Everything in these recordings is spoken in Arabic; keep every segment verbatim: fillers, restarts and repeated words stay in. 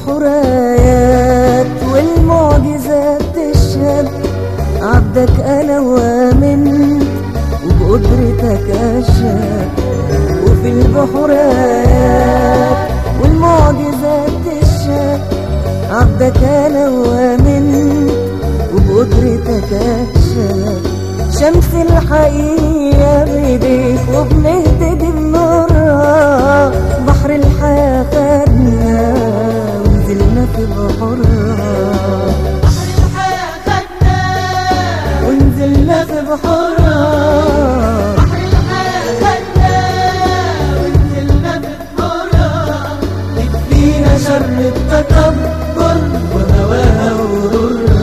البحور آيات والمعجزات تشهد، عبدك أنا وآمنت وبقدرتك أشهد. وفي البحور آيات والمعجزات تشهد، عبدك أنا وآمنت وبقدرتك أشهد. شمس الحقيقة بيديك وبنهتدي بنورها، بحر الحياة خدنا ونزلنا في بحورها، بحر الحياة خدنا ونزلنا في بحورها، بحر الحياة خدنا ونزلنا في بحورها. يكفينا شر التكبر وهواها وغرورها.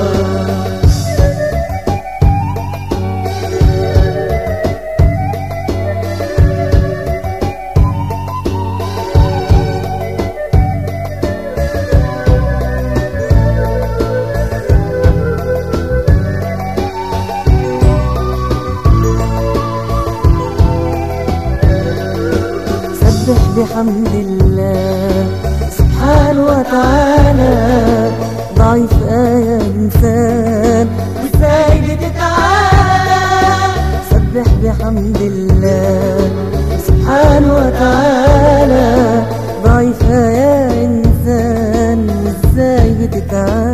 سبح بحمد الله سبحانه وتعالى، ضعيف آية إنسان وإزاي بتتعالى. سبح بحمد الله سبحانه وتعالى، ضعيف آية إنسان وإزاي بتتعالى.